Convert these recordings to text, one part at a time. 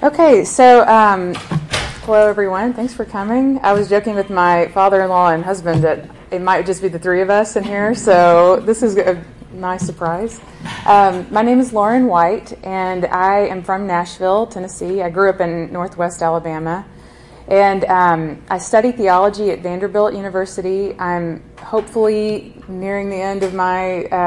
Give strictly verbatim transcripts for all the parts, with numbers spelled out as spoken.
Okay, so um, hello everyone. Thanks for coming. I was joking with my father-in-law and husband that it might just be the three of us in here, so this is a nice surprise. Um, my name is Lauren White, and I am from Nashville, Tennessee. I grew up in Northwest Alabama, and um, I study theology at Vanderbilt University. I'm hopefully nearing the end of my uh,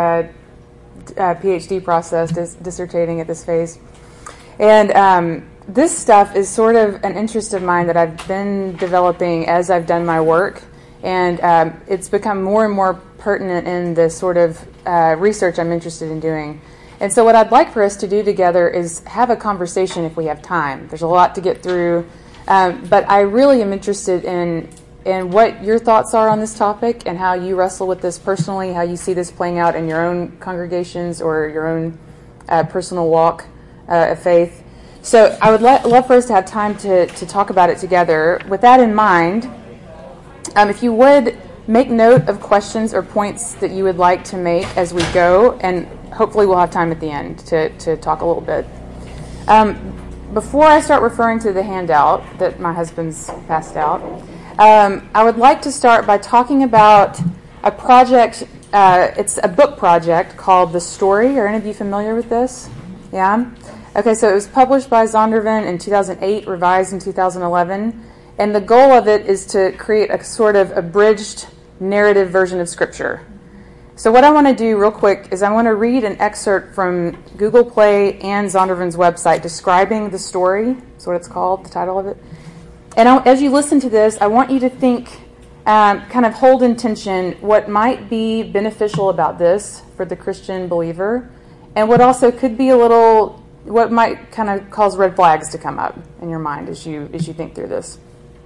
uh, PhD process, dis- dissertating at this phase. And um, this stuff is sort of an interest of mine that I've been developing as I've done my work, and um, it's become more and more pertinent in the sort of uh, research I'm interested in doing. And so what I'd like for us to do together is have a conversation if we have time. There's a lot to get through, um, but I really am interested in in what your thoughts are on this topic and how you wrestle with this personally, how you see this playing out in your own congregations or your own uh, personal walk uh, of faith. So I would le- love for us to have time to, to talk about it together. With that in mind, um, if you would make note of questions or points that you would like to make as we go, and hopefully we'll have time at the end to, to talk a little bit. Um, before I start referring to the handout that my husband's passed out, um, I would like to start by talking about a project. Uh, it's a book project called The Story. Are any of you familiar with this? Yeah? Okay, so it was published by Zondervan in two thousand eight, revised in two thousand eleven, and the goal of it is to create a sort of abridged narrative version of Scripture. So what I want to do real quick is I want to read an excerpt from Google Play and Zondervan's website describing the story. That's what it's called, the title of it. And I, as you listen to this, I want you to think, um, kind of hold in tension what might be beneficial about this for the Christian believer, and what also could be a little... what might kind of cause red flags to come up in your mind as you as you think through this.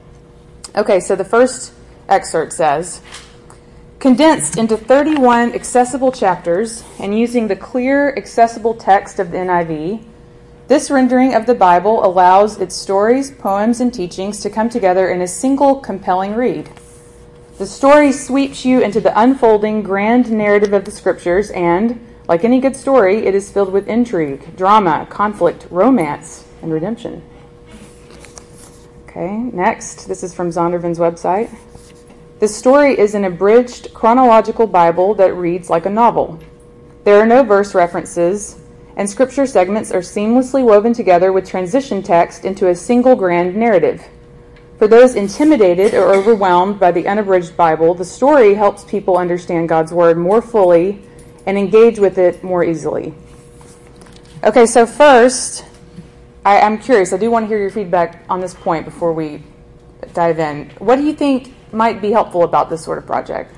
Okay, so the first excerpt says, condensed into thirty-one accessible chapters and using the clear, accessible text of the N I V, this rendering of the Bible allows its stories, poems, and teachings to come together in a single compelling read. The story sweeps you into the unfolding grand narrative of the Scriptures and, like any good story, it is filled with intrigue, drama, conflict, romance, and redemption. Okay, next, this is from Zondervan's website. The story is an abridged chronological Bible that reads like a novel. There are no verse references, and scripture segments are seamlessly woven together with transition text into a single grand narrative. For those intimidated or overwhelmed by the unabridged Bible, the story helps people understand God's Word more fully and engage with it more easily. Okay, so first, I, I'm curious. I do want to hear your feedback on this point before we dive in. What do you think might be helpful about this sort of project?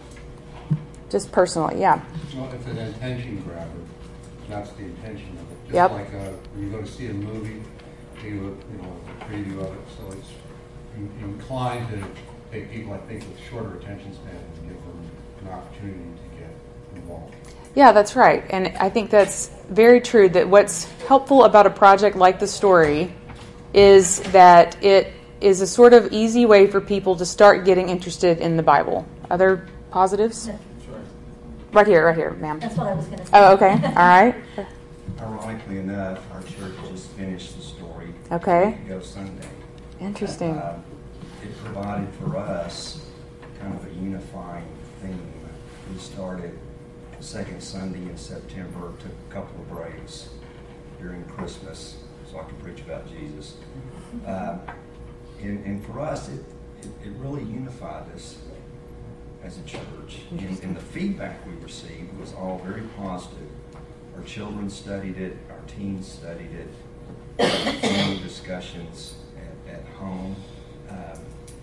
Just personally, yeah. Well, it's an attention grabber. That's the intention of it. Just yep. like uh, when you go to see a movie, you you know, a preview of it, so it's in, inclined to take people, I think, with shorter attention spans and give them an opportunity to get involved. Yeah, that's right. And I think that's very true, that what's helpful about a project like The Story is that it is a sort of easy way for people to start getting interested in the Bible. Other positives? No. Sure. Right here, right here, ma'am. That's what I was going to say. Oh, okay. All right. Ironically enough, our church just finished The Story Okay. a week ago Sunday. Interesting. Uh, it provided for us kind of a unifying theme. We started the second Sunday in September, took a couple of breaks during Christmas so I could preach about Jesus. Uh, and, and for us, it, it, it really unified us as a church. And, and the feedback we received was all very positive. Our children studied it, our teens studied it, family discussions at, at home. Um,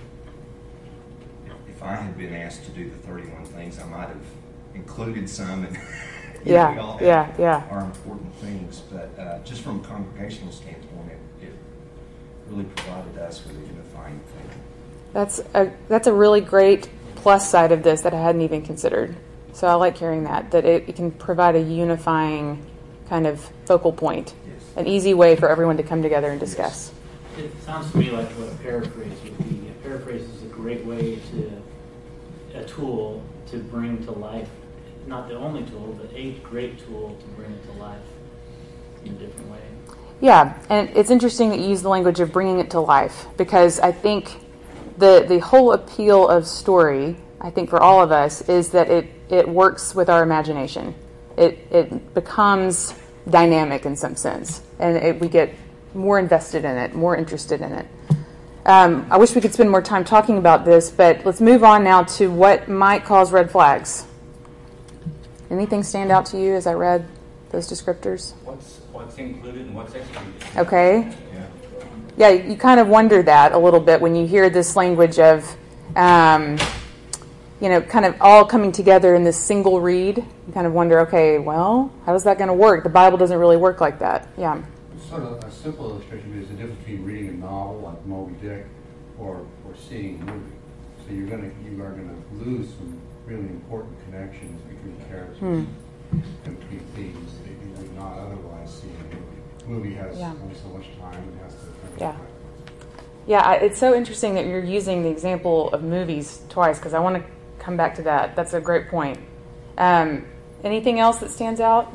if, if I had been asked to do the thirty-one things, I might have included some, and yeah, we all yeah, yeah. are important things. But uh, just from a congregational standpoint, it, it really provided us with a unifying thing. That's a that's a really great plus side of this that I hadn't even considered. So I like hearing that, that it, it can provide a unifying kind of focal point, Yes. an easy way for everyone to come together and discuss. It sounds to me like what a paraphrase would be. A paraphrase is a great way to, a tool to bring to life, not the only tool, but a great tool to bring it to life in a different way. Yeah, and it's interesting that you use the language of bringing it to life, because I think the the whole appeal of story, I think for all of us, is that it, it works with our imagination. It it becomes dynamic in some sense, and it, we get more invested in it, more interested in it. Um, I wish we could spend more time talking about this, but let's move on now to what might cause red flags. Anything stand out to you as I read those descriptors? What's what's included and what's excluded? Okay. Yeah. Yeah, you kind of wonder that a little bit when you hear this language of, um, you know, kind of all coming together in this single read. You kind of wonder, okay, well, how is that going to work? The Bible doesn't really work like that. Yeah. Sort of a simple illustration is the difference between reading a novel like Moby Dick or, or seeing a movie. So you're gonna you are gonna lose some really important connections between characters Hmm. and between themes that you would not otherwise see in a movie. The movie has Yeah. only so much time and has to kind of Yeah. Yeah, I- it's so interesting that you're using the example of movies twice, because I want to come back to that. That's a great point. Um, anything else that stands out?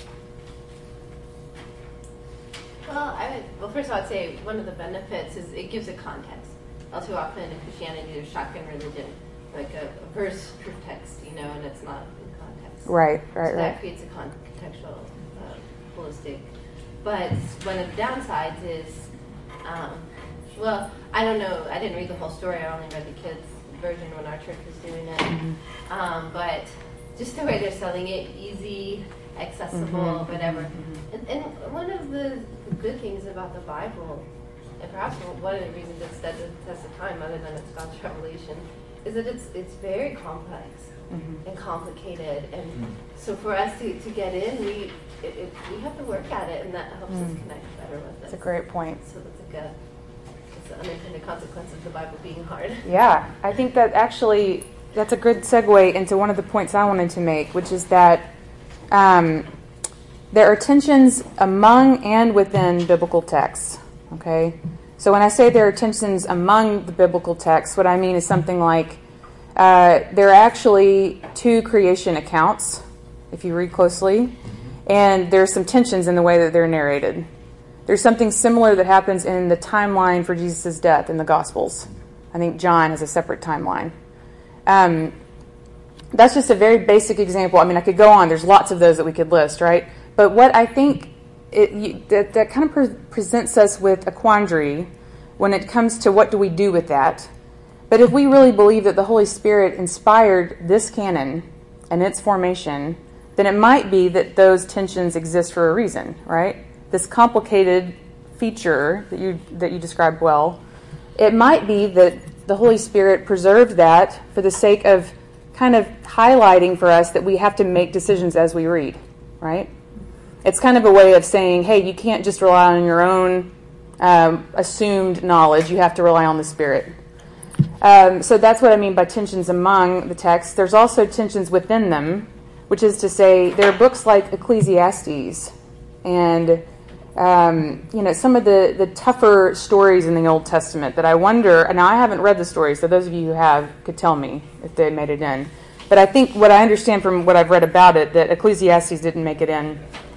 Well, I would, well, first of all, I'd say one of the benefits is it gives a context. All too often in Christianity, there's shotgun religion, like a, a verse proof text, you know, and it's not in context. Right, right, so right. that creates a con- contextual, uh, holistic. But one of the downsides is, um, well, I don't know. I didn't read the whole story. I only read the kids' version when our church was doing it. Mm-hmm. Um, but just the way they're selling it, easy, accessible, Mm-hmm. whatever. Mm-hmm. And, and one of the, the good things about the Bible, and perhaps one of the reasons it stood the test of time, other than it's God's revelation, is that it's it's very complex Mm-hmm. and complicated. And so for us to, to get in, we it, it, we have to work at it, and that helps Mm. us connect better with it. That's a great point. So that's like a it's an unintended consequence of the Bible being hard. Yeah, I think that actually that's a good segue into one of the points I wanted to make, which is that um, there are tensions among and within biblical texts. Okay, so when I say there are tensions among the biblical texts, what I mean is something like uh, there are actually two creation accounts, if you read closely, and there's some tensions in the way that they're narrated. There's something similar that happens in the timeline for Jesus' death in the Gospels. I think John has a separate timeline. Um, that's just a very basic example. I mean, I could go on. There's lots of those that we could list, right? But what I think it, you, that, that kind of pre- presents us with a quandary when it comes to what do we do with that. But if we really believe that the Holy Spirit inspired this canon and its formation, then it might be that those tensions exist for a reason, right? This complicated feature that you that you described well, it might be that the Holy Spirit preserved that for the sake of kind of highlighting for us that we have to make decisions as we read, right? It's kind of a way of saying, hey, you can't just rely on your own um, assumed knowledge. You have to rely on the Spirit. Um, so that's what I mean by tensions among the texts. There's also tensions within them, which is to say there are books like Ecclesiastes and um, you know, some of the, the tougher stories in the Old Testament that I wonder, and I haven't read the stories, so those of you who have could tell me if they made it in. But I think what I understand from what I've read about it, that Ecclesiastes didn't make it in.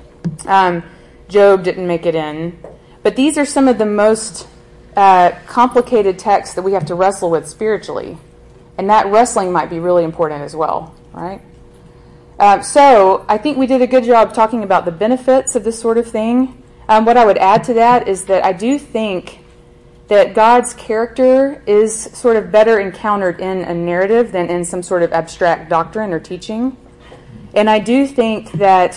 Um, Job didn't make it in. But these are some of the most uh, complicated texts that we have to wrestle with spiritually. And that wrestling might be really important as well, right? Uh, so I think we did a good job talking about the benefits of this sort of thing. Um, what I would add to that is that I do think that God's character is sort of better encountered in a narrative than in some sort of abstract doctrine or teaching. And I do think that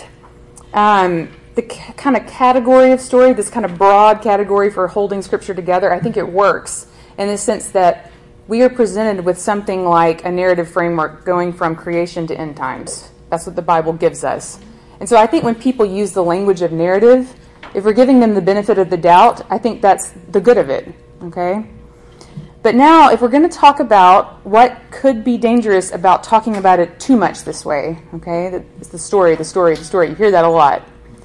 um, the c- kind of category of story, this kind of broad category for holding Scripture together, I think it works in the sense that we are presented with something like a narrative framework going from creation to end times. That's what the Bible gives us. And so I think when people use the language of narrative, if we're giving them the benefit of the doubt, I think that's the good of it, okay? But now, if we're going to talk about what could be dangerous about talking about it too much this way, okay? It's the story, the story, the story. You hear that a lot.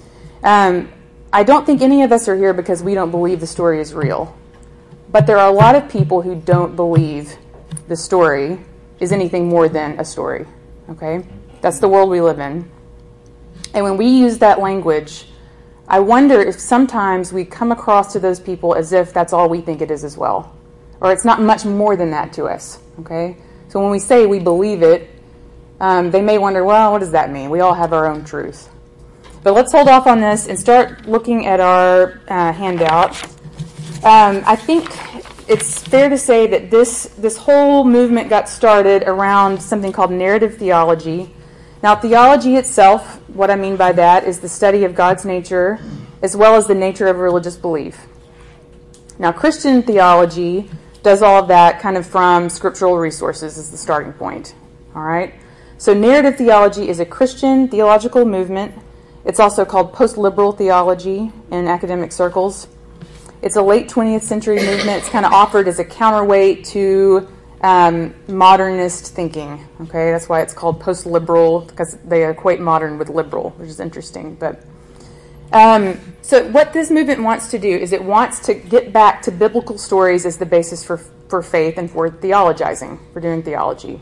Um, I don't think any of us are here because we don't believe the story is real. But there are a lot of people who don't believe the story is anything more than a story, okay? That's the world we live in. And when we use that language, I wonder if sometimes we come across to those people as if that's all we think it is as well. Or it's not much more than that to us, okay? So when we say we believe it, um, they may wonder, well, what does that mean? We all have our own truth. But let's hold off on this and start looking at our uh, handout. Um, I think it's fair to say that this, this whole movement got started around something called narrative theology. Now, theology itself, what I mean by that, is the study of God's nature as well as the nature of religious belief. Now, Christian theology does all of that kind of from scriptural resources as the starting point. All right? So narrative theology is a Christian theological movement. It's also called post-liberal theology in academic circles. It's a late twentieth century movement. It's kind of offered as a counterweight to um, modernist thinking. Okay, that's why it's called post-liberal, because they equate modern with liberal, which is interesting. But um, so what this movement wants to do is it wants to get back to biblical stories as the basis for for faith and for theologizing, for doing theology.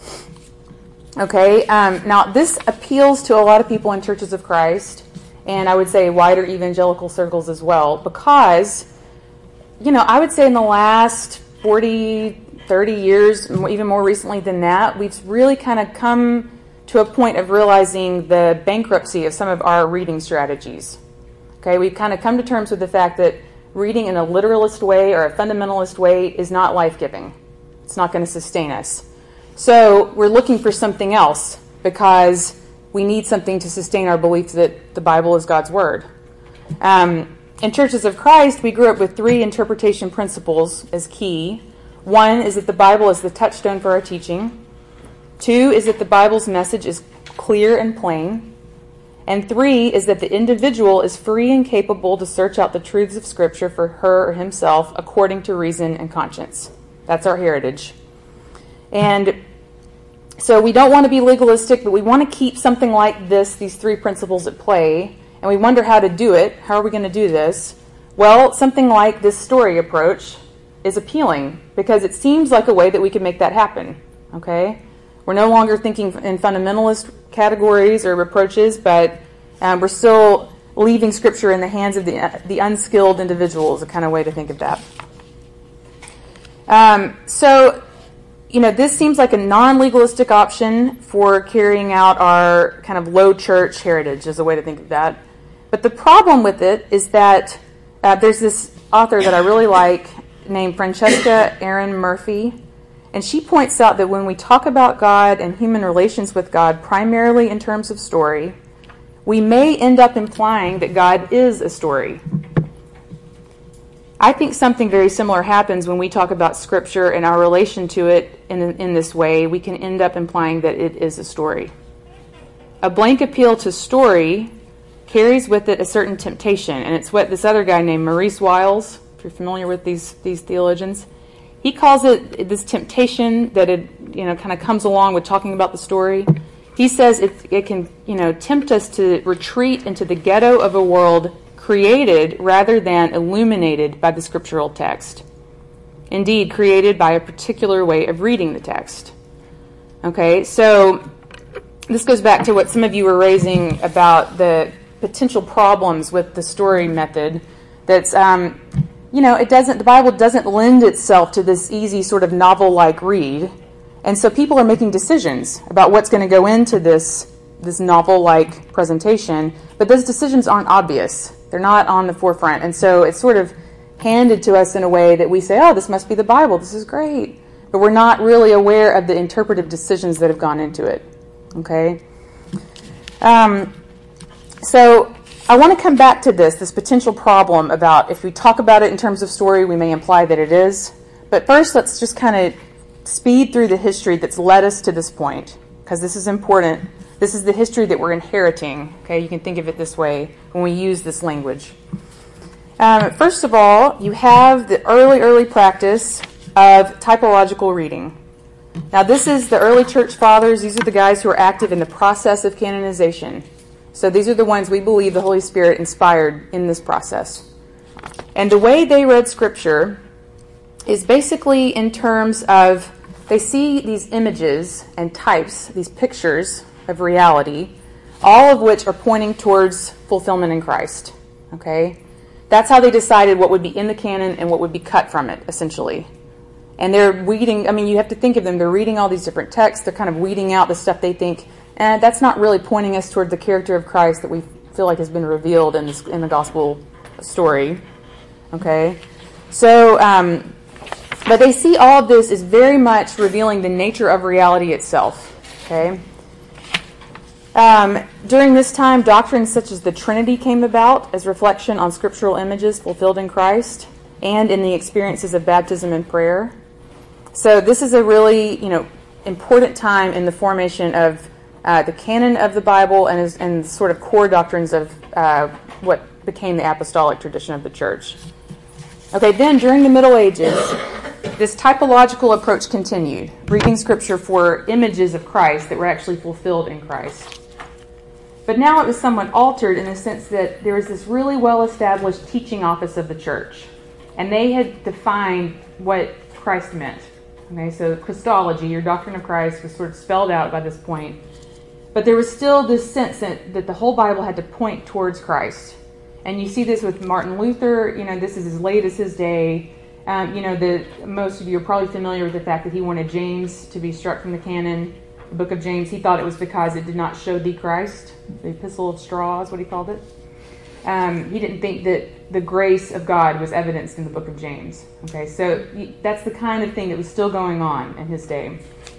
Okay, um, now this appeals to a lot of people in churches of Christ, and I would say wider evangelical circles as well, because, you know, I would say in the last forty, thirty years, even more recently than that, we've really kind of come to a point of realizing the bankruptcy of some of our reading strategies. Okay, we've kind of come to terms with the fact that reading in a literalist way or a fundamentalist way is not life-giving. It's not going to sustain us. So we're looking for something else because we need something to sustain our belief that the Bible is God's Word. Um, in Churches of Christ, we grew up with three interpretation principles as key. One is that the Bible is the touchstone for our teaching. Two is that the Bible's message is clear and plain. And three is that the individual is free and capable to search out the truths of Scripture for her or himself according to reason and conscience. That's our heritage. And so we don't want to be legalistic, but we want to keep something like this, these three principles at play, and we wonder how to do it. How are we going to do this? Well, something like this story approach is appealing because it seems like a way that we can make that happen, okay? We're no longer thinking in fundamentalist categories or approaches, but um, we're still leaving Scripture in the hands of the, uh, the unskilled individual is a kind of way to think of that. Um, so... You know, this seems like a non-legalistic option for carrying out our kind of low church heritage is a way to think of that. But the problem with it is that uh, there's this author that I really like named Francesca Aaron Murphy, and she points out that when we talk about God and human relations with God primarily in terms of story, we may end up implying that God is a story. I think something very similar happens when we talk about Scripture and our relation to it in, in this way. We can end up implying that it is a story. A blank appeal to story carries with it a certain temptation, and it's what this other guy named Maurice Wiles, if you're familiar with these, these theologians, he calls it this temptation that it, you know, kind of comes along with talking about the story. He says it, it can, you know, tempt us to retreat into the ghetto of a world created rather than illuminated by the scriptural text. Indeed, created by a particular way of reading the text. Okay, so this goes back to what some of you were raising about the potential problems with the story method. That's, um, you know, it doesn't. The Bible doesn't lend itself to this easy sort of novel-like read, and so people are making decisions about what's going to go into this this novel-like presentation. But those decisions aren't obvious. They're not on the forefront. And so it's sort of handed to us in a way that we say, oh, this must be the Bible. This is great. But we're not really aware of the interpretive decisions that have gone into it. Okay? Um, so I want to come back to this, this potential problem about if we talk about it in terms of story, we may imply that it is. But first, let's just kind of speed through the history that's led us to this point, because this is important. This is the history that we're inheriting. Okay, you can think of it this way when we use this language. Um, first of all, you have the early, early practice of typological reading. Now, this is the early church fathers. These are the guys who are active in the process of canonization. So these are the ones we believe the Holy Spirit inspired in this process. And the way they read Scripture is basically in terms of they see these images and types, these pictures of reality, all of which are pointing towards fulfillment in Christ. Okay? That's how they decided what would be in the canon and what would be cut from it, essentially. And they're weeding, I mean, you have to think of them, they're reading all these different texts, they're kind of weeding out the stuff they think, and that's not really pointing us toward the character of Christ that we feel like has been revealed in, this, in the gospel story. Okay? So, um, but they see all of this as very much revealing the nature of reality itself. Okay? Um, during this time, doctrines such as the Trinity came about as reflection on scriptural images fulfilled in Christ and in the experiences of baptism and prayer. So this is a really, you know, important time in the formation of uh, the canon of the Bible and, is, and sort of core doctrines of uh, what became the apostolic tradition of the church. Okay, then during the Middle Ages, this typological approach continued, reading Scripture for images of Christ that were actually fulfilled in Christ. But now it was somewhat altered in the sense that there was this really well-established teaching office of the church, and they had defined what Christ meant. Okay, so Christology, your doctrine of Christ, was sort of spelled out by this point. But there was still this sense that, that the whole Bible had to point towards Christ. And you see this with Martin Luther. You know, this is as late as his day. Um, you know, the, most of you are probably familiar with the fact that he wanted James to be struck from the canon. The book of James, he thought it was because it did not show thee Christ. The epistle of straw is what he called it. Um, he didn't think that the grace of God was evidenced in the book of James. Okay, so that's the kind of thing that was still going on in his day.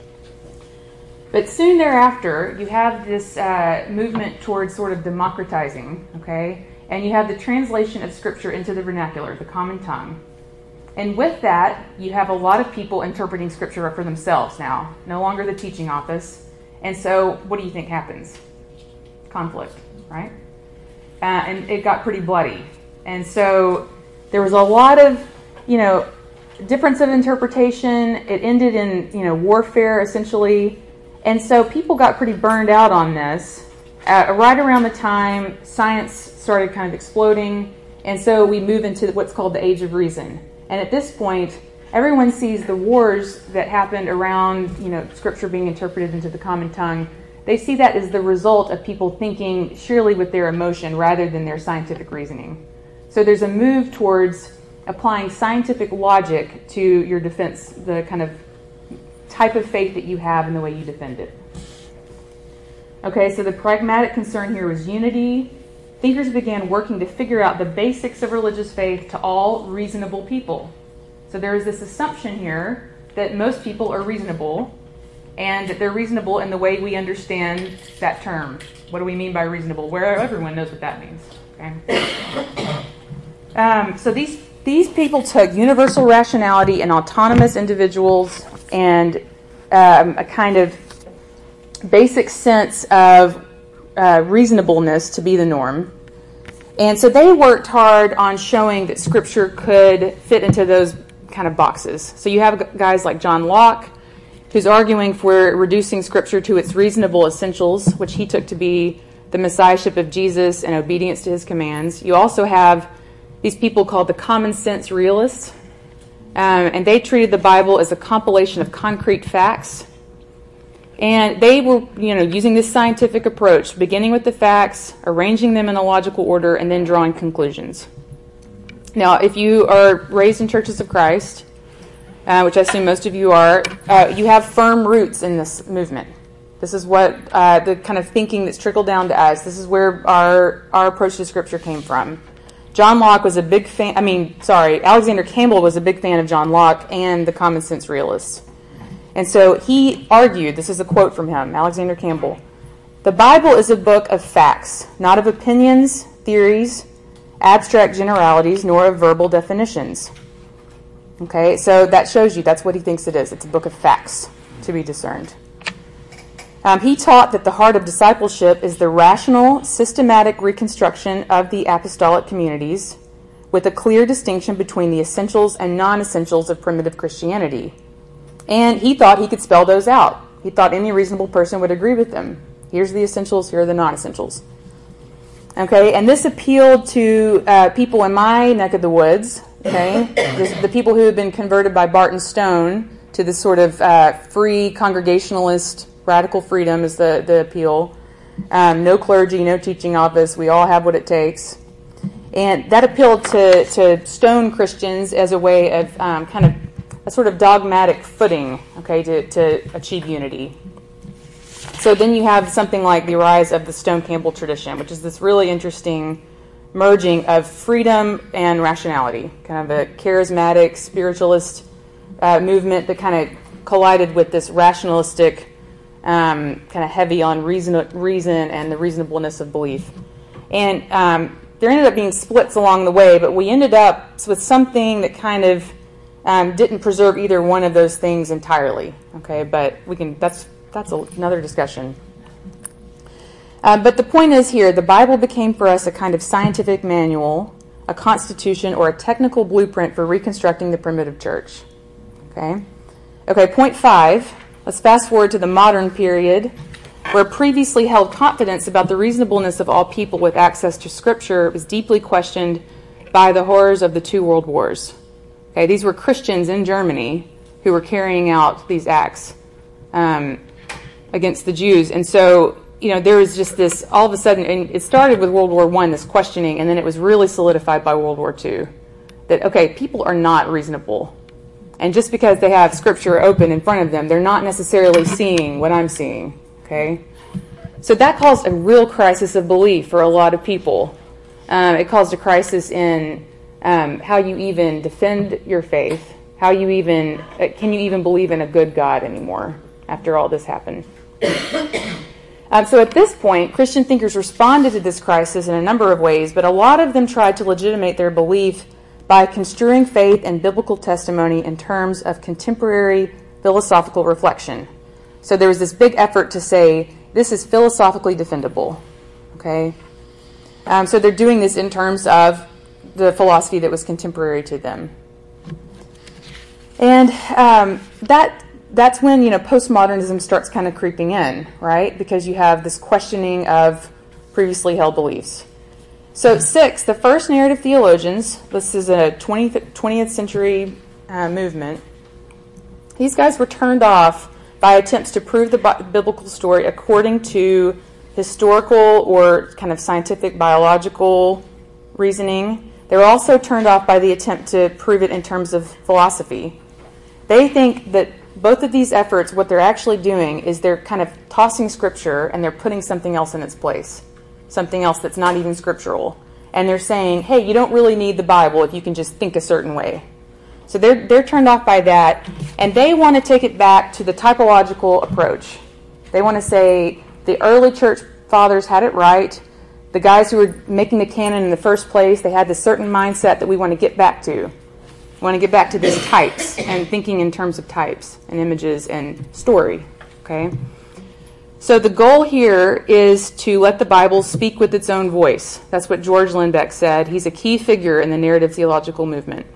But soon thereafter, you have this uh, movement towards sort of democratizing, okay? And you have the translation of Scripture into the vernacular, the common tongue. And with that, you have a lot of people interpreting Scripture for themselves now, no longer the teaching office. And so what do you think happens? Conflict, right? Uh, and it got pretty bloody. And so there was a lot of, you know, difference of interpretation. It ended in, you know, warfare, essentially. And so people got pretty burned out on this. Uh, right around the time science started kind of exploding. And so we move into what's called the Age of Reason. And at this point, everyone sees the wars that happened around, you know, Scripture being interpreted into the common tongue. They see that as the result of people thinking surely with their emotion rather than their scientific reasoning. So there's a move towards applying scientific logic to your defense, the kind of type of faith that you have and the way you defend it. Okay, so the pragmatic concern here was unity. Thinkers began working to figure out the basics of religious faith to all reasonable people. So there is this assumption here that most people are reasonable, and that they're reasonable in the way we understand that term. What do we mean by reasonable? Where everyone knows what that means. Okay. Um, so these these people took universal rationality and autonomous individuals and um, a kind of basic sense of uh, reasonableness to be the norm. And so they worked hard on showing that Scripture could fit into those kind of boxes. So you have guys like John Locke, who's arguing for reducing Scripture to its reasonable essentials, which he took to be the messiahship of Jesus and obedience to his commands. You also have these people called the common sense realists, um, and they treated the Bible as a compilation of concrete facts. And they were, you know, using this scientific approach, beginning with the facts, arranging them in a logical order, and then drawing conclusions. Now, if you are raised in Churches of Christ, uh, which I assume most of you are, uh, you have firm roots in this movement. This is what uh, the kind of thinking that's trickled down to us. This is where our our approach to Scripture came from. John Locke was a big fan. I mean, sorry, Alexander Campbell was a big fan of John Locke and the common sense realists. And so he argued, this is a quote from him, Alexander Campbell, "The Bible is a book of facts, not of opinions, theories, abstract generalities, nor of verbal definitions." Okay, so that shows you that's what he thinks it is. It's a book of facts to be discerned. Um, he taught that the heart of discipleship is the rational, systematic reconstruction of the apostolic communities with a clear distinction between the essentials and non-essentials of primitive Christianity. And he thought he could spell those out. He thought any reasonable person would agree with them. Here's the essentials, here are the non-essentials. Okay, and this appealed to uh, people in my neck of the woods, okay, this, the people who have been converted by Barton Stone to this sort of uh, free congregationalist, radical freedom is the, the appeal. Um, no clergy, no teaching office, we all have what it takes. And that appealed to, to stone Christians as a way of um, kind of a sort of dogmatic footing, okay, to, to achieve unity. So then you have something like the rise of the Stone Campbell tradition, which is this really interesting merging of freedom and rationality, kind of a charismatic spiritualist uh, movement that kind of collided with this rationalistic, um, kind of heavy on reason, reason and the reasonableness of belief. And um, there ended up being splits along the way, but we ended up with something that kind of um, didn't preserve either one of those things entirely. Okay, but we can. That's that's another discussion. Uh, but the point is here, the Bible became for us a kind of scientific manual, a constitution, or a technical blueprint for reconstructing the primitive church. Okay. Okay. Point five. Let's fast forward to the modern period, where previously held confidence about the reasonableness of all people with access to Scripture was deeply questioned by the horrors of the two world wars. Okay, these were Christians in Germany who were carrying out these acts um, against the Jews. And so, you know, there was just this, all of a sudden, and it started with World War One, this questioning, and then it was really solidified by World War Two, that, okay, people are not reasonable. And just because they have Scripture open in front of them, they're not necessarily seeing what I'm seeing. Okay, so that caused a real crisis of belief for a lot of people. Um, it caused a crisis in um, how you even defend your faith, how you even, uh, can you even believe in a good God anymore after all this happened? um, so at this point, Christian thinkers responded to this crisis in a number of ways, but a lot of them tried to legitimate their belief by construing faith and biblical testimony in terms of contemporary philosophical reflection. So there was this big effort to say, this is philosophically defendable, okay? Um, so they're doing this in terms of the philosophy that was contemporary to them. And um, that that's when, you know, postmodernism starts kind of creeping in, right? Because you have this questioning of previously held beliefs. So six, the first narrative theologians, this is a twentieth, twentieth century uh, movement, these guys were turned off by attempts to prove the bi- biblical story according to historical or kind of scientific biological reasoning. They were also turned off by the attempt to prove it in terms of philosophy. They think that both of these efforts, what they're actually doing is they're kind of tossing Scripture and they're putting something else in its place, something else that's not even scriptural. And they're saying, hey, you don't really need the Bible if you can just think a certain way. So they're they're turned off by that, and they want to take it back to the typological approach. They want to say the early church fathers had it right. The guys who were making the canon in the first place, they had this certain mindset that we want to get back to. We want to get back to these types and thinking in terms of types and images and story. Okay. So the goal here is to let the Bible speak with its own voice. That's what George Lindbeck said. He's a key figure in the narrative theological movement.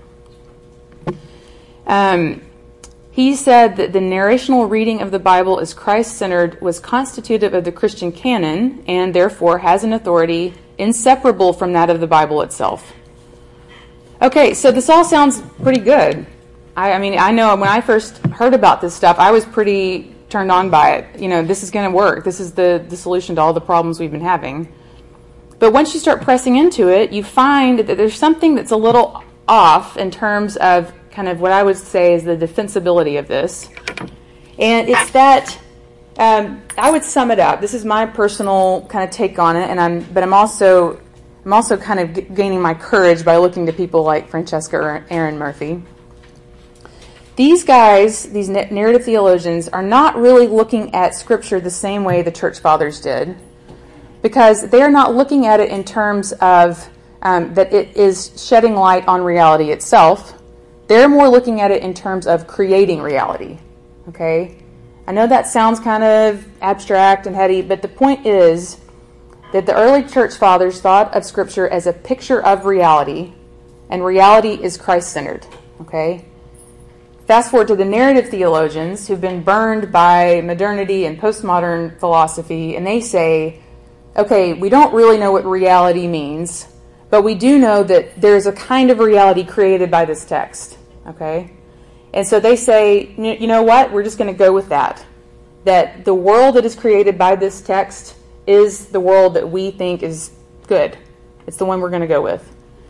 Um, he said that the narrational reading of the Bible as Christ-centered was constitutive of the Christian canon and therefore has an authority inseparable from that of the Bible itself. Okay, so this all sounds pretty good. I, I mean, I know when I first heard about this stuff, I was pretty turned on by it. You know, this is going to work. This is the, the solution to all the problems we've been having. But once you start pressing into it, you find that there's something that's a little off in terms of kind of what I would say is the defensibility of this. And it's that, um, I would sum it up. This is my personal kind of take on it, and I'm, but I'm also, I'm also kind of g- gaining my courage by looking to people like Francesca or Aaron Murphy. These guys, these narrative theologians, are not really looking at Scripture the same way the church fathers did, because they're not looking at it in terms of um, that it is shedding light on reality itself. They're more looking at it in terms of creating reality. Okay? I know that sounds kind of abstract and heady, but the point is that the early church fathers thought of Scripture as a picture of reality, and reality is Christ-centered. Okay? Fast forward to the narrative theologians who've been burned by modernity and postmodern philosophy, and they say, okay, we don't really know what reality means, but we do know that there's a kind of reality created by this text. Okay? And so they say, you know what? We're just going to go with that. That the world that is created by this text is the world that we think is good. It's the one we're going to go with.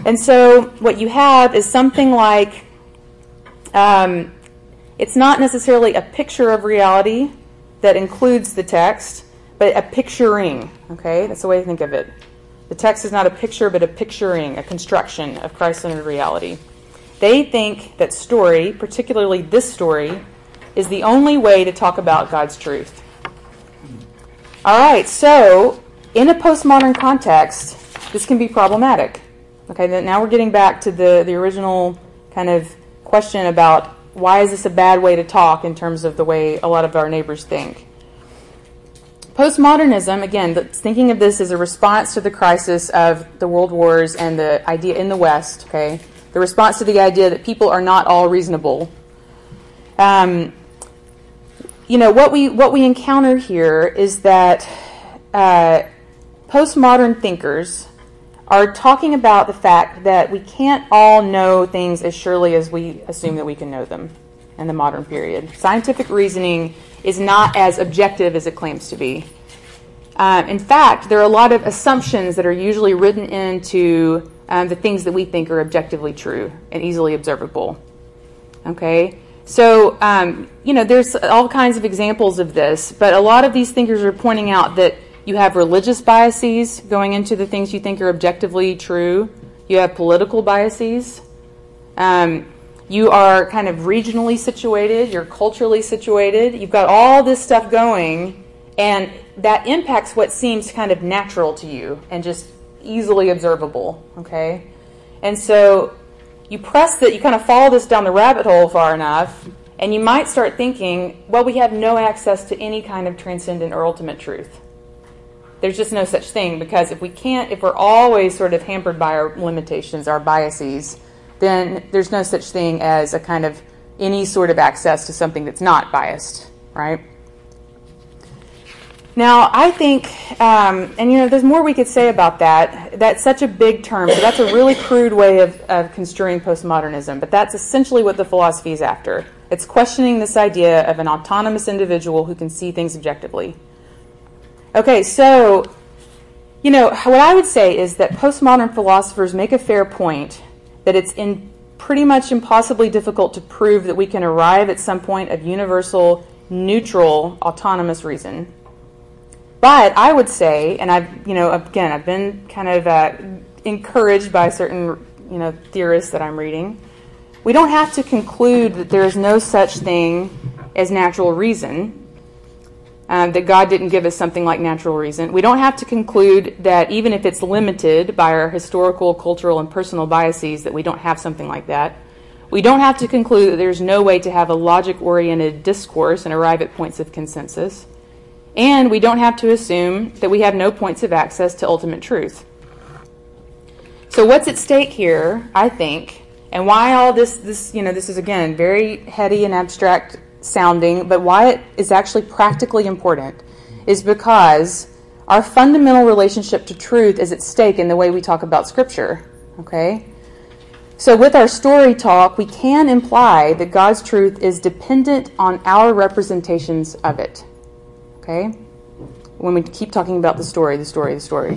And so what you have is something like, um, it's not necessarily a picture of reality that includes the text, but a picturing, okay? That's the way to think of it. The text is not a picture, but a picturing, a construction of Christ-centered reality. They think that story, particularly this story, is the only way to talk about God's truth. All right, so in a postmodern context, this can be problematic. Okay, then now we're getting back to the, the original kind of question about why is this a bad way to talk in terms of the way a lot of our neighbors think. Postmodernism, again, thinking of this as a response to the crisis of the world wars and the idea in the West, okay, the response to the idea that people are not all reasonable. Um, you know, what we what we encounter here is that uh, postmodern thinkers are talking about the fact that we can't all know things as surely as we assume that we can know them in the modern period. Scientific reasoning is not as objective as it claims to be. Um, in fact, there are a lot of assumptions that are usually written into um, the things that we think are objectively true and easily observable. Okay? So, um, you know, there's all kinds of examples of this, but a lot of these thinkers are pointing out that you have religious biases going into the things you think are objectively true. You have political biases. Um, you are kind of regionally situated. You're culturally situated. You've got all this stuff going, and that impacts what seems kind of natural to you and just easily observable, okay? And so you press that, you kind of follow this down the rabbit hole far enough, and you might start thinking, well, we have no access to any kind of transcendent or ultimate truth. There's just no such thing, because if we can't, if we're always sort of hampered by our limitations, our biases, then there's no such thing as a kind of any sort of access to something that's not biased, right? Now, I think, um, and you know, there's more we could say about that. That's such a big term, so that's a really crude way of, of construing postmodernism, but that's essentially what the philosophy is after. It's questioning this idea of an autonomous individual who can see things objectively. Okay, so, you know, what I would say is that postmodern philosophers make a fair point that it's in pretty much impossibly difficult to prove that we can arrive at some point of universal, neutral, autonomous reason. But I would say, and I've, you know, again, I've been kind of uh, encouraged by certain, you know, theorists that I'm reading, we don't have to conclude that there is no such thing as natural reason. Um, that God didn't give us something like natural reason. We don't have to conclude that even if it's limited by our historical, cultural, and personal biases, that we don't have something like that. We don't have to conclude that there's no way to have a logic-oriented discourse and arrive at points of consensus. And we don't have to assume that we have no points of access to ultimate truth. So what's at stake here, I think, and why all this, this, you know, this is, again, very heady and abstract sounding, but why it is actually practically important is because our fundamental relationship to truth is at stake in the way we talk about Scripture, okay? So with our story talk, we can imply that God's truth is dependent on our representations of it, okay? When we keep talking about the story, the story, the story.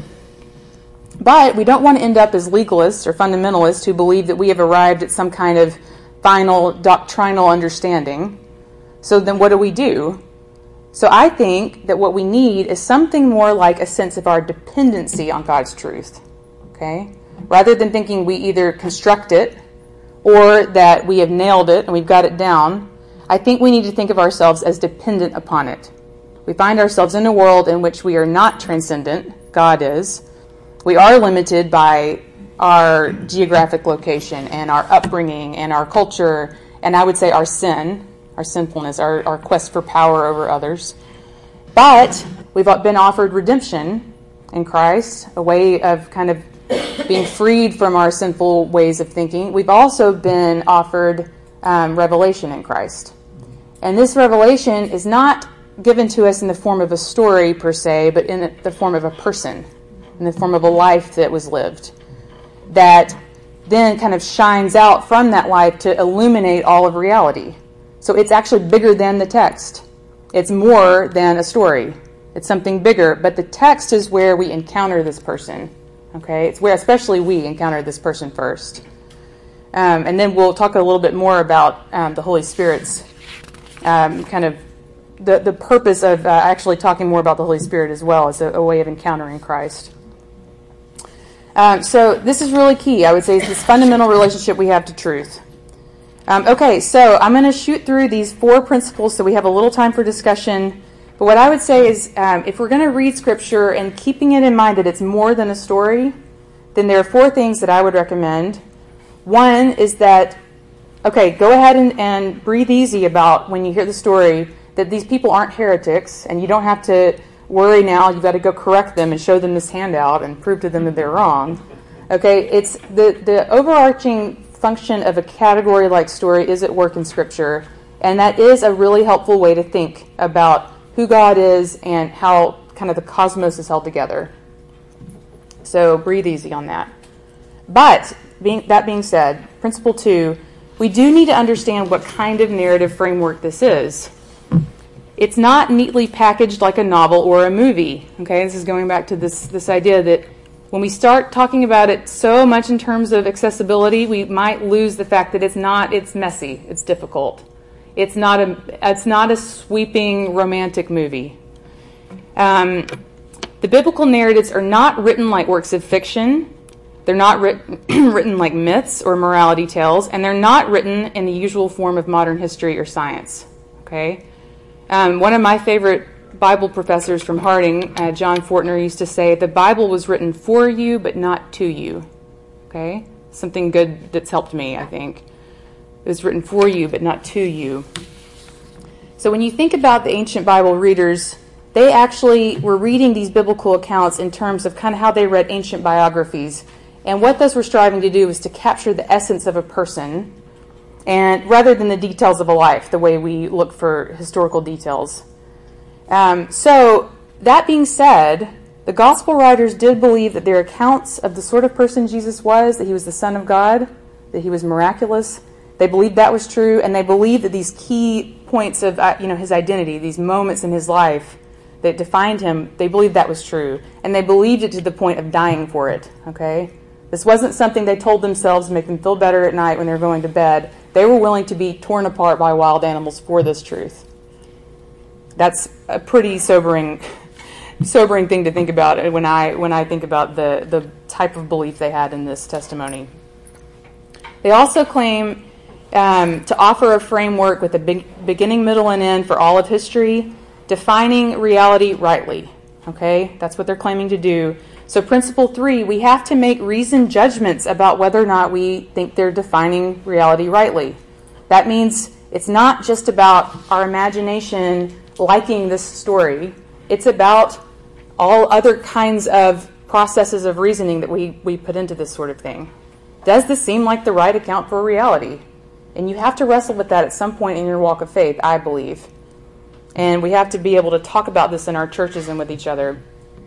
But we don't want to end up as legalists or fundamentalists who believe that we have arrived at some kind of final doctrinal understanding. So then what do we do? So I think that what we need is something more like a sense of our dependency on God's truth, okay? Rather than thinking we either construct it or that we have nailed it and we've got it down, I think we need to think of ourselves as dependent upon it. We find ourselves in a world in which we are not transcendent, God is. We are limited by our geographic location and our upbringing and our culture, and I would say our sin, our sinfulness, our, our quest for power over others. But we've been offered redemption in Christ, a way of kind of being freed from our sinful ways of thinking. We've also been offered um, revelation in Christ. And this revelation is not given to us in the form of a story per se, but in the form of a person, in the form of a life that was lived, that then kind of shines out from that life to illuminate all of reality. So it's actually bigger than the text. It's more than a story. It's something bigger, but the text is where we encounter this person, Okay, it's where especially we encounter this person first. Um, and then we'll talk a little bit more about um, the Holy Spirit's um, kind of the, the purpose of uh, actually talking more about the Holy Spirit as well as a, a way of encountering Christ. Um, so this is really key, I would say, is this fundamental relationship we have to truth. Um, okay, so I'm going to shoot through these four principles so we have a little time for discussion. But what I would say is um, if we're going to read Scripture and keeping it in mind that it's more than a story, then there are four things that I would recommend. One is that, okay, go ahead and, and breathe easy about when you hear the story that these people aren't heretics and you don't have to worry now. You've got to go correct them and show them this handout and prove to them that they're wrong. Okay, it's the, the overarching function of a category like story is at work in Scripture, and that is a really helpful way to think about who God is and how kind of the cosmos is held together. So breathe easy on that. But being, that being said, principle two, we do need to understand what kind of narrative framework this is. It's not neatly packaged like a novel or a movie. Okay, this is going back to this, this idea that when we start talking about it so much in terms of accessibility, we might lose the fact that it's not, it's messy, it's difficult. It's not a, it's not a sweeping romantic movie. Um, the biblical narratives are not written like works of fiction. They're not written, written like myths or morality tales, and they're not written in the usual form of modern history or science. Okay, um, one of my favorite Bible professors from Harding, uh, John Fortner, used to say, the Bible was written for you, but not to you. Okay? Something good that's helped me, I think. It was written for you, but not to you. So when you think about the ancient Bible readers, they actually were reading these biblical accounts in terms of kind of how they read ancient biographies. And what those were striving to do was to capture the essence of a person, and rather than the details of a life, the way we look for historical details. Um, so, that being said, the gospel writers did believe that their accounts of the sort of person Jesus was, that he was the Son of God, that he was miraculous, they believed that was true, and they believed that these key points of uh, you know his identity, these moments in his life that defined him, they believed that was true, and they believed it to the point of dying for it. Okay, this wasn't something they told themselves to make them feel better at night when they were going to bed. They were willing to be torn apart by wild animals for this truth. That's a pretty sobering, sobering thing to think about when I when I think about the, the type of belief they had in this testimony. They also claim um, to offer a framework with a big, beginning, middle, and end for all of history, defining reality rightly. Okay, that's what they're claiming to do. So principle three, we have to make reasoned judgments about whether or not we think they're defining reality rightly. That means it's not just about our imagination liking this story. It's about all other kinds of processes of reasoning that we, we put into this sort of thing. Does this seem like the right account for reality? And you have to wrestle with that at some point in your walk of faith, I believe. And we have to be able to talk about this in our churches and with each other.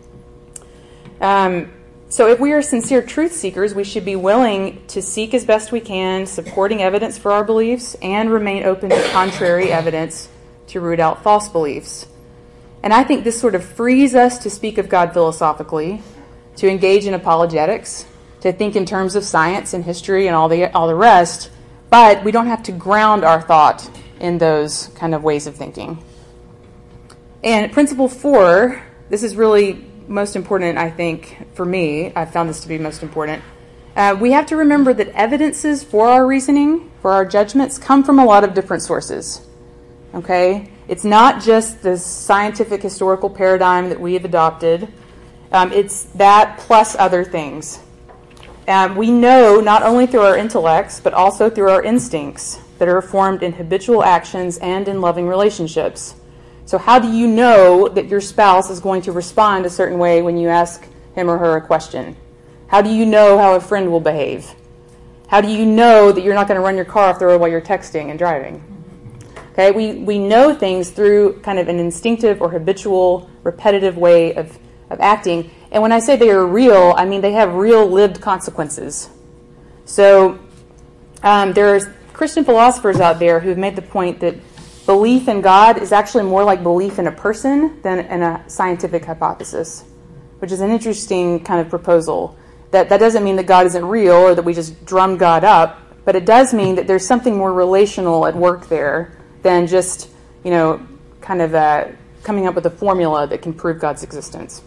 Um, so if we are sincere truth seekers, we should be willing to seek as best we can, supporting evidence for our beliefs, and remain open to contrary evidence to root out false beliefs. And I think this sort of frees us to speak of God philosophically, to engage in apologetics, to think in terms of science and history and all the all the rest, but we don't have to ground our thought in those kind of ways of thinking. And principle four, this is really most important, I think, for me. I found this to be most important. Uh, we have to remember that evidences for our reasoning, for our judgments, come from a lot of different sources. Okay? It's not just the scientific historical paradigm that we have adopted. Um, it's that plus other things. Um, we know not only through our intellects, but also through our instincts that are formed in habitual actions and in loving relationships. So how do you know that your spouse is going to respond a certain way when you ask him or her a question? How do you know how a friend will behave? How do you know that you're not going to run your car off the road while you're texting and driving? Okay, we, we know things through kind of an instinctive or habitual, repetitive way of, of acting. And when I say they are real, I mean they have real lived consequences. So um, there are Christian philosophers out there who have made the point that belief in God is actually more like belief in a person than in a scientific hypothesis, which is an interesting kind of proposal. That that doesn't mean that God isn't real or that we just drum God up, but it does mean that there's something more relational at work there than just, you know, kind of uh, coming up with a formula that can prove God's existence.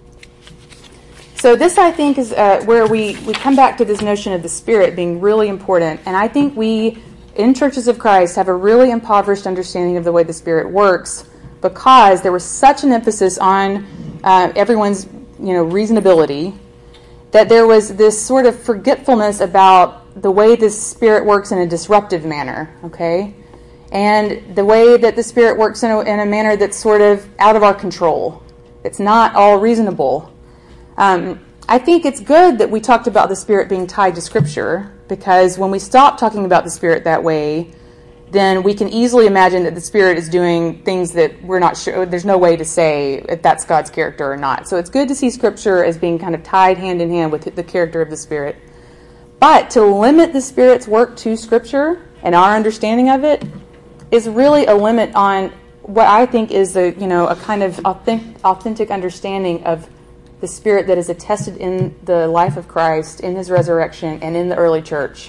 So this, I think, is uh, where we, we come back to this notion of the Spirit being really important. And I think we, in Churches of Christ, have a really impoverished understanding of the way the Spirit works because there was such an emphasis on uh, everyone's, you know, reasonability that there was this sort of forgetfulness about the way the Spirit works in a disruptive manner, okay? And the way that the Spirit works in a, in a manner that's sort of out of our control. It's not all reasonable. Um, I think it's good that we talked about the Spirit being tied to Scripture, because when we stop talking about the Spirit that way, then we can easily imagine that the Spirit is doing things that we're not sure, there's no way to say if that's God's character or not. So it's good to see Scripture as being kind of tied hand in hand with the character of the Spirit. But to limit the Spirit's work to Scripture and our understanding of it is really a limit on what I think is a, you know, a kind of authentic, authentic understanding of the Spirit that is attested in the life of Christ, in his resurrection, and in the early church.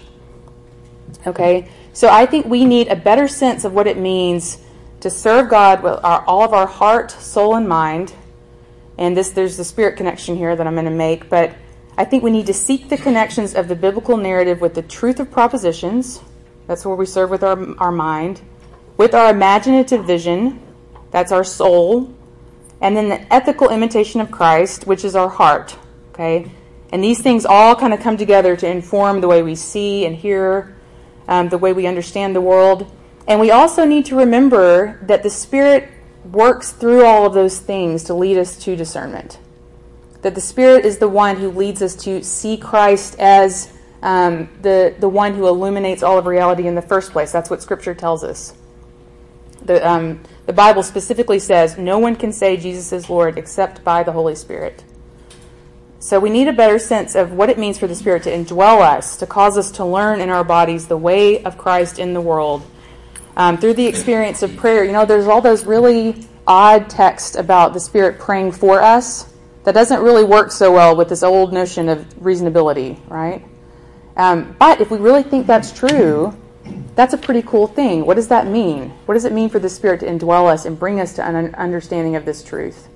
Okay? So I think we need a better sense of what it means to serve God with our, all of our heart, soul, and mind. And this, there's the Spirit connection here that I'm going to make. But I think we need to seek the connections of the biblical narrative with the truth of propositions. That's where we serve with our, our mind. With our imaginative vision. That's our soul. And then the ethical imitation of Christ, which is our heart. Okay? And these things all kind of come together to inform the way we see and hear, um, the way we understand the world. And we also need to remember that the Spirit works through all of those things to lead us to discernment. That the Spirit is the one who leads us to see Christ as um, the, the one who illuminates all of reality in the first place. That's what Scripture tells us. The, um, the Bible specifically says, no one can say Jesus is Lord except by the Holy Spirit. So we need a better sense of what it means for the Spirit to indwell us, to cause us to learn in our bodies the way of Christ in the world. Um, through the experience of prayer, you know, there's all those really odd texts about the Spirit praying for us that doesn't really work so well with this old notion of reasonability, right? Um, but if we really think that's true, that's a pretty cool thing. What does that mean? What does it mean for the Spirit to indwell us and bring us to an understanding of this truth?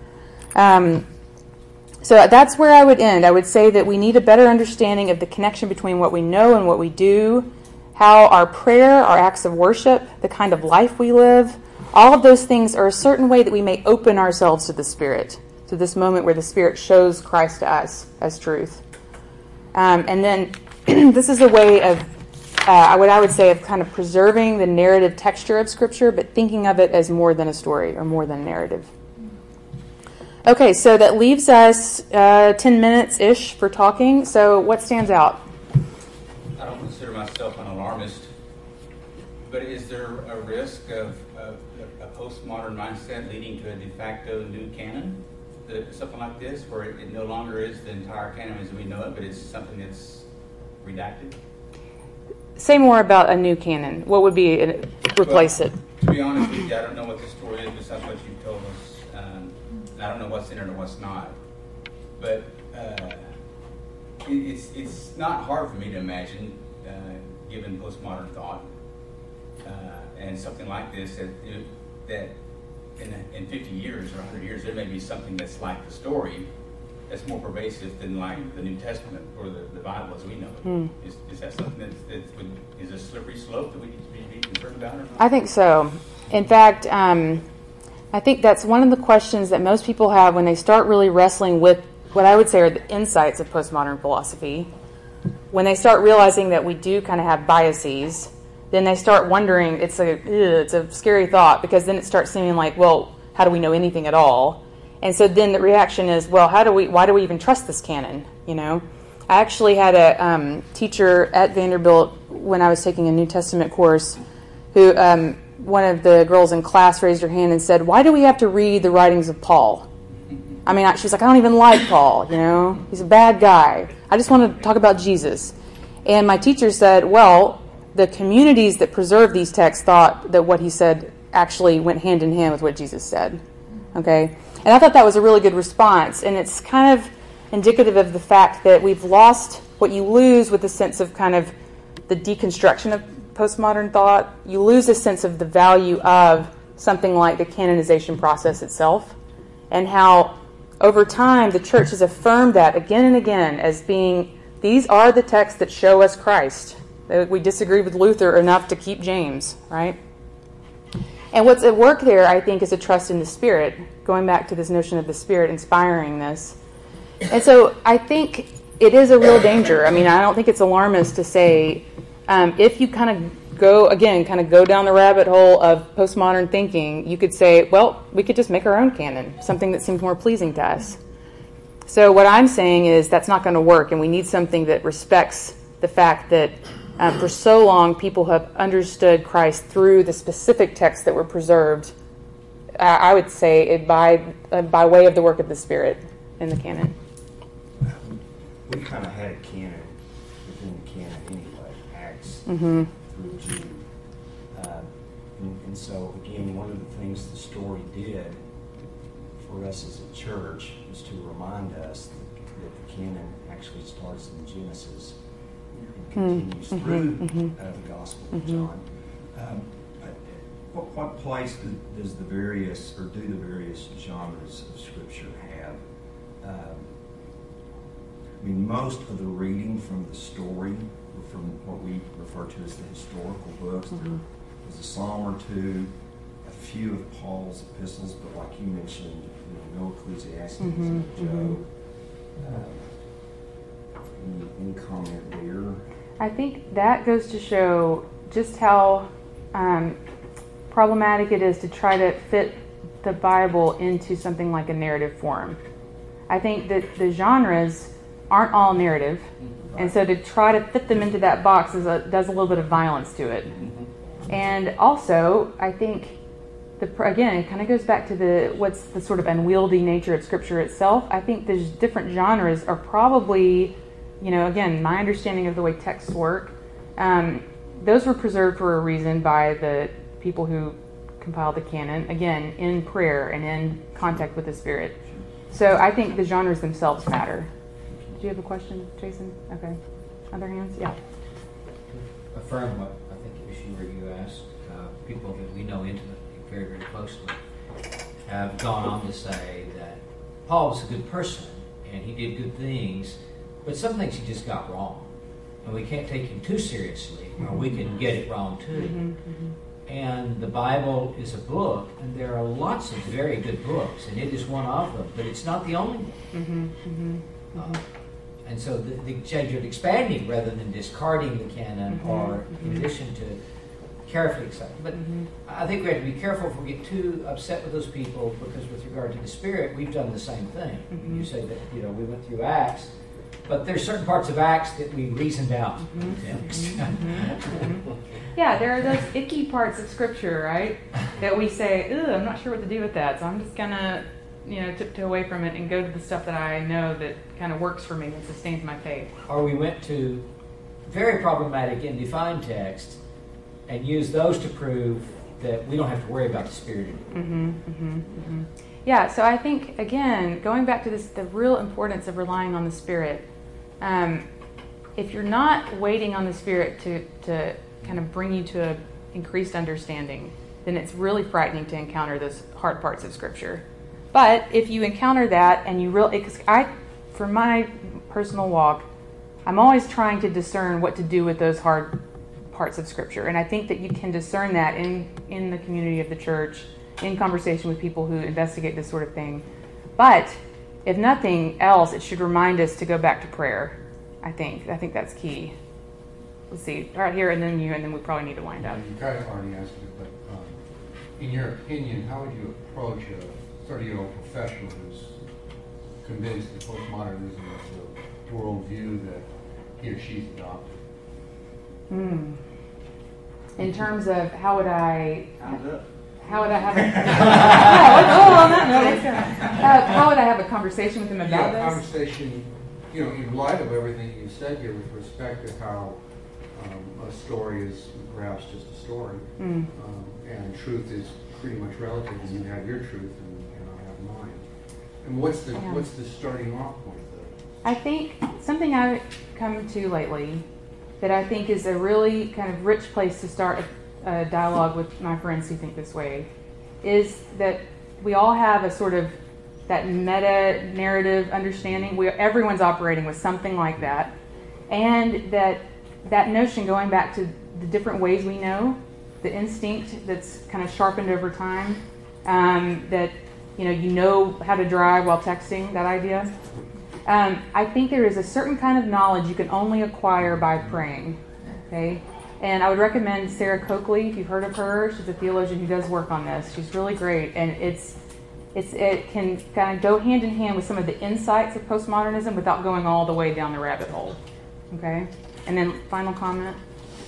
Um, so that's where I would end. I would say that we need a better understanding of the connection between what we know and what we do, how our prayer, our acts of worship, the kind of life we live, all of those things are a certain way that we may open ourselves to the Spirit, to this moment where the Spirit shows Christ to us as truth. Um, and then this is a way of Uh, what I would say of kind of preserving the narrative texture of Scripture, but thinking of it as more than a story or more than narrative. Okay, so that leaves us uh, ten minutes-ish for talking. So what stands out? I don't consider myself an alarmist, but is there a risk of, of a postmodern mindset leading to a de facto new canon? That something like this, where it, it no longer is the entire canon as we know it, but it's something that's redacted? Say more about a new canon. What would be uh, replace well, it? To be honest with you, I don't know what the story is besides what you've told us. Um, I don't know what's in it or what's not. But uh, it, it's it's not hard for me to imagine, uh, given postmodern thought, uh, and something like this, that that in, in fifty years or one hundred years, there may be something that's like the story, that's more pervasive than like the New Testament or the, the Bible as we know it. Hmm. Is, is that something that, that would, is a slippery slope that we need to be, be concerned about or not? I think so. In fact, um, I think that's one of the questions that most people have when they start really wrestling with what I would say are the insights of postmodern philosophy. When they start realizing that we do kind of have biases, then they start wondering, it's a, it's a scary thought, because then it starts seeming like, well, how do we know anything at all? And so then the reaction is, well, how do we? Why do we even trust this canon? You know, I actually had a um, teacher at Vanderbilt when I was taking a New Testament course, who um, one of the girls in class raised her hand and said, "Why do we have to read the writings of Paul?" I mean, she's like, "I don't even like Paul. You know, he's a bad guy. I just want to talk about Jesus." And my teacher said, "Well, the communities that preserved these texts thought that what he said actually went hand in hand with what Jesus said." Okay. And I thought that was a really good response. And it's kind of indicative of the fact that we've lost what you lose with the sense of kind of the deconstruction of postmodern thought. You lose a sense of the value of something like the canonization process itself, and how over time the church has affirmed that again and again as being, these are the texts that show us Christ. We disagree with Luther enough to keep James, right? And what's at work there, I think, is a trust in the Spirit, going back to this notion of the Spirit inspiring this. And so I think it is a real danger. I mean, I don't think it's alarmist to say, um, if you kind of go, again, kind of go down the rabbit hole of postmodern thinking, you could say, well, we could just make our own canon, something that seems more pleasing to us. So what I'm saying is that's not going to work, and we need something that respects the fact that um, for so long people have understood Christ through the specific texts that were preserved, uh, I would say, it by, uh, by way of the work of the Spirit in the canon. We kind of had a canon within the canon anyway, Acts Mm-hmm. through Jude. Uh, and, and so, again, one of the things the story did for us as a church was to remind us that, that the canon actually starts in Genesis and continues Mm-hmm. through Mm-hmm. uh, the Gospel Mm-hmm. of John. Um, uh, what, what place do, does the various, or do the various genres of Scripture have? Um, I mean, most of the reading from the story, or from what we refer to as the historical books, Mm-hmm. there was a psalm or two, a few of Paul's epistles, but like you mentioned, you know, no Ecclesiastes, Mm-hmm. no Job. Um, any, any comment there? I think that goes to show just how um, problematic it is to try to fit the Bible into something like a narrative form. I think that the genres aren't all narrative, and so to try to fit them into that box is a, does a little bit of violence to it. And also, I think, the again, it kind of goes back to the what's the sort of unwieldy nature of Scripture itself. I think there's different genres are probably, you know, again, my understanding of the way texts work, um, those were preserved for a reason by the people who compiled the canon, again, in prayer and in contact with the Spirit. So I think the genres themselves matter. Do you have a question, Jason? Okay. Other hands? Yeah. Affirm what I think the issue where you asked, uh, people that we know intimately, very, very closely, have gone on to say that Paul was a good person and he did good things, but some things he just got wrong. And we can't take him too seriously, or we can get it wrong too. Mm-hmm, mm-hmm. And the Bible is a book, and there are lots of very good books, and it is one of them, but it's not the only one. Mm-hmm, mm-hmm, mm-hmm. Uh, and so the, the change of expanding rather than discarding the canon, Mm-hmm, or mm-hmm. in addition to carefully accepting. But Mm-hmm. I think we have to be careful if we get too upset with those people, because with regard to the Spirit, we've done the same thing. Mm-hmm. You say that, you know, we went through Acts, but there's certain parts of Acts that we reasoned out. Mm-hmm. Yeah, there are those icky parts of Scripture, right? That we say, "Ugh, I'm not sure what to do with that, so I'm just gonna, you know, tiptoe away from it and go to the stuff that I know that kind of works for me and sustains my faith." Or we went to very problematic and defined texts and used those to prove that we don't have to worry about the Spirit anymore. Mm-hmm, mm-hmm, mm-hmm. Yeah, so I think, again, going back to this, the real importance of relying on the Spirit. Um, if you're not waiting on the Spirit to, to kind of bring you to an increased understanding, then it's really frightening to encounter those hard parts of Scripture. But if you encounter that and you really, because I, for my personal walk, I'm always trying to discern what to do with those hard parts of Scripture. And I think that you can discern that in, in the community of the church, in conversation with people who investigate this sort of thing. But if nothing else, it should remind us to go back to prayer, I think. I think that's key. Let's see, right here, and then you, and then we probably need to wind up. You kind of already answered it, but um, in your opinion, how would you approach a thirty-year-old professional who's convinced that postmodernism is the worldview that he or she's adopted? Hmm. In terms of how would I... Time's up. How would I have a yeah, what, oh, on that note, let's go. Uh, how would I have a conversation with him about Yeah, a this? conversation, you know, in light of everything you said here with respect to how um, a story is perhaps just a story, Mm. um, and truth is pretty much relative, and you have your truth and, and I have mine. And what's the Yeah. what's the starting off point, the, I think something I've come to lately that I think is a really kind of rich place to start a, a dialogue with my friends who think this way is that we all have a sort of that meta narrative understanding. We, everyone's operating with something like that. And that that notion, going back to the different ways we know, the instinct that's kind of sharpened over time, um, that you know you know how to drive while texting, that idea. Um, I think there is a certain kind of knowledge you can only acquire by praying. Okay, and I would recommend Sarah Coakley, if you've heard of her. She's a theologian who does work on this. She's really great, and it's it's it can kind of go hand in hand with some of the insights of postmodernism without going all the way down the rabbit hole. Okay, and then final comment.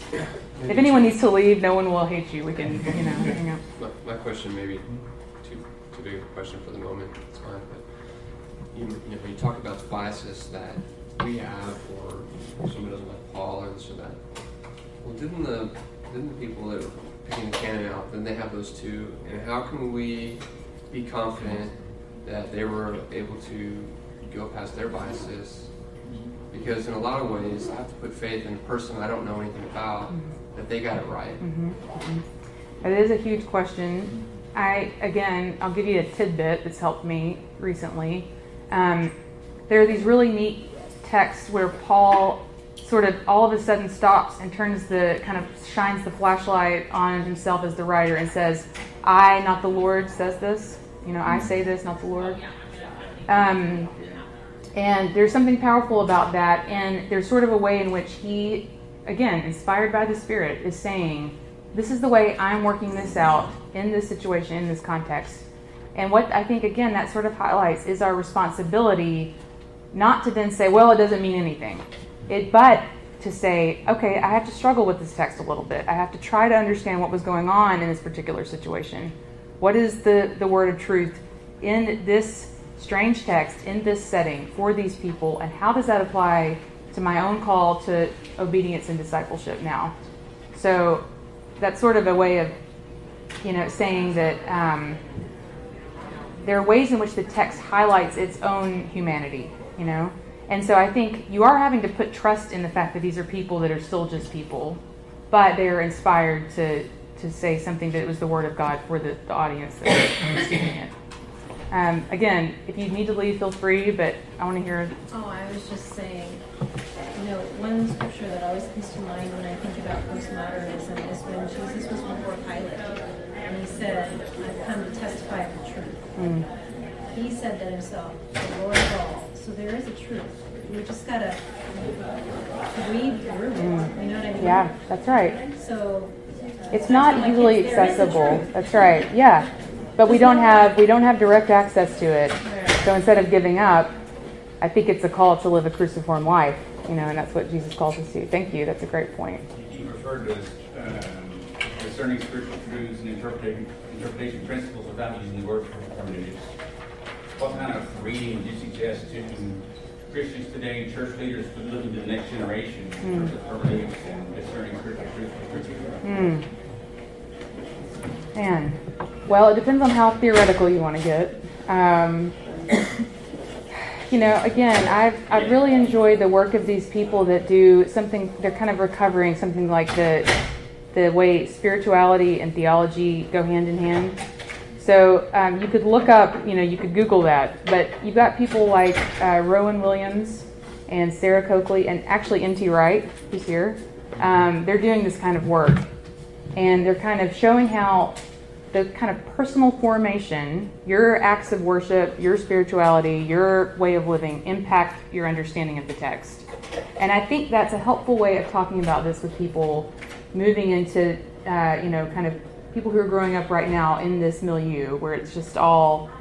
If anyone needs to leave, no one will hate you. We can, you know, hang out. My, my question may be too too big a question for the moment. It's fine, but you, you know, when you talk about the biases that we have, or somebody doesn't like Paul or this or that, well, didn't the didn't the people that were picking the canon out, didn't they have those too? And how can we be confident that they were able to go past their biases? Because in a lot of ways, I have to put faith in a person I don't know anything about, mm-hmm. that they got it right. Mm-hmm. Mm-hmm. It is a huge question. I, again, I'll give you a tidbit that's helped me recently. Um, there are these really neat texts where Paul sort of all of a sudden stops and turns the, kind of shines the flashlight on himself as the writer and says, I, not the Lord, says this. You know, I say this, not the Lord. Um, And there's something powerful about that, and there's sort of a way in which he, again, inspired by the Spirit, is saying, this is the way I'm working this out in this situation, in this context. And what I think, again, that sort of highlights is our responsibility not to then say, well, it doesn't mean anything, it, but to say, okay, I have to struggle with this text a little bit. I have to try to understand what was going on in this particular situation. What is the, the word of truth in this strange text, in this setting, for these people, and how does that apply to my own call to obedience and discipleship now? So that's sort of a way of, you know, saying that um, there are ways in which the text highlights its own humanity, you know? And so I think you are having to put trust in the fact that these are people that are still just people, but they're inspired to, to say something that was the Word of God for the, the audience that is receiving it. Um, again, if you need to leave, feel free, but I want to hear... Oh, I was just saying, you know, one scripture that always comes to mind when I think about postmodernism is when Jesus was before Pilate, and he said, I've come to testify of the truth. Mm. He said that himself, the Lord of all. So there is a truth. We just got to read through it, mm. you know what I mean? Yeah, that's right. So... It's not easily accessible. That's right, yeah. But we don't have we don't have direct access to it. So instead of giving up, I think it's a call to live a cruciform life, you know, and that's what Jesus calls us to. Thank you. That's a great point. You referred to um, discerning spiritual truths and interpreting interpretation principles without using the word for hermeneutics. What kind of reading would you suggest to Christians today and church leaders for looking to the next generation in terms of hermeneutics and discerning spiritual truths? Mm. Man. Well, it depends on how theoretical you want to get. Um, you know, again, I've I've really enjoyed the work of these people that do something. They're kind of recovering something like the the way spirituality and theology go hand in hand. So um, you could look up, you know, you could Google that. But you've got people like uh, Rowan Williams and Sarah Coakley, and actually N T Wright, who's here. Um, they're doing this kind of work, and they're kind of showing how the kind of personal formation, your acts of worship, your spirituality, your way of living impact your understanding of the text. And I think that's a helpful way of talking about this with people moving into, uh, you know, kind of people who are growing up right now in this milieu where it's just all